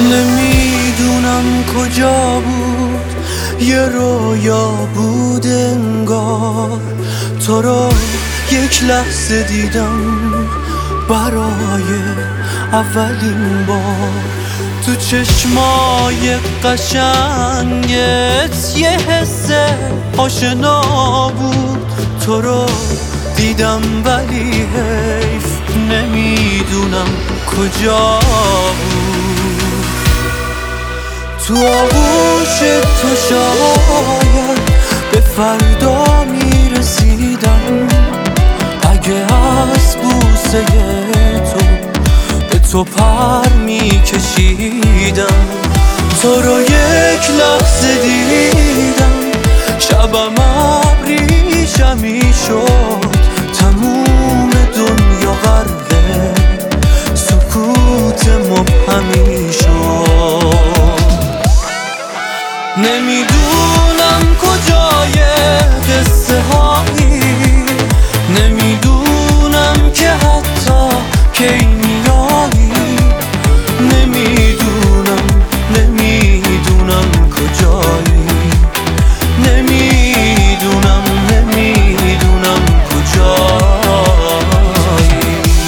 نمیدونم کجا بود، یه رویا بود انگار. تو رو یک لحظه دیدم برای اولین بار. تو چشمای قشنگت یه حس آشنا بود. تو رو دیدم ولی حیف نمیدونم کجا بود. تو آغوش تو شاید به فردا میرسیدم، اگه از بوسه تو به تو پر میکشیدم. تو رو یک لحظه دیدم، شبم ابریشمی شد، تموم دنیا غرق سکوت مبهمی شد. نمیدونم کجای قصه هایی، نمیدونم که حتی کی میایی. نمیدونم کجایی، نمیدونم کجایی.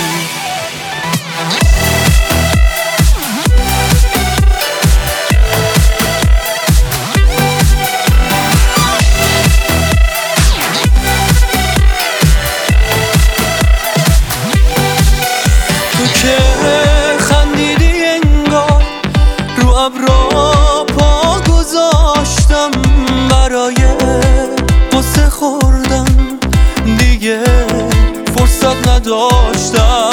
تو که خندیدی انگار رو ابرا پا گذاشتم، برای قصه خوردم دیگه فرصت نداشتم.